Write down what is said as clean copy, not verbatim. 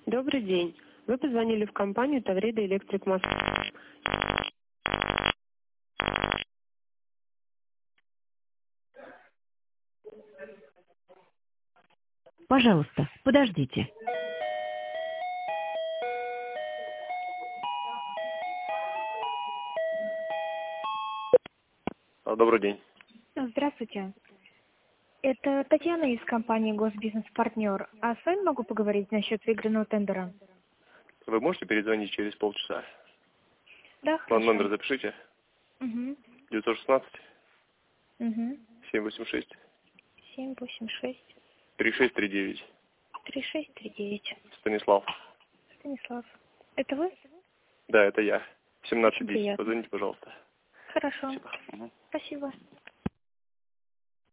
Добрый день. Вы позвонили в компанию Таврида Электрик Москва. Пожалуйста, подождите. Добрый день. Здравствуйте. Это Татьяна из компании «Госбизнес-партнер». А с вами могу поговорить насчет выигранного тендера? Вы можете перезвонить через полчаса? Да, хорошо. Номер запишите. Угу. 916 Угу. 786 786 3639. 3639. Станислав. Станислав. Это вы? Да, это я. Очень 1710. приятно. Позвоните, пожалуйста. Хорошо. Спасибо. Мгм. Спасибо.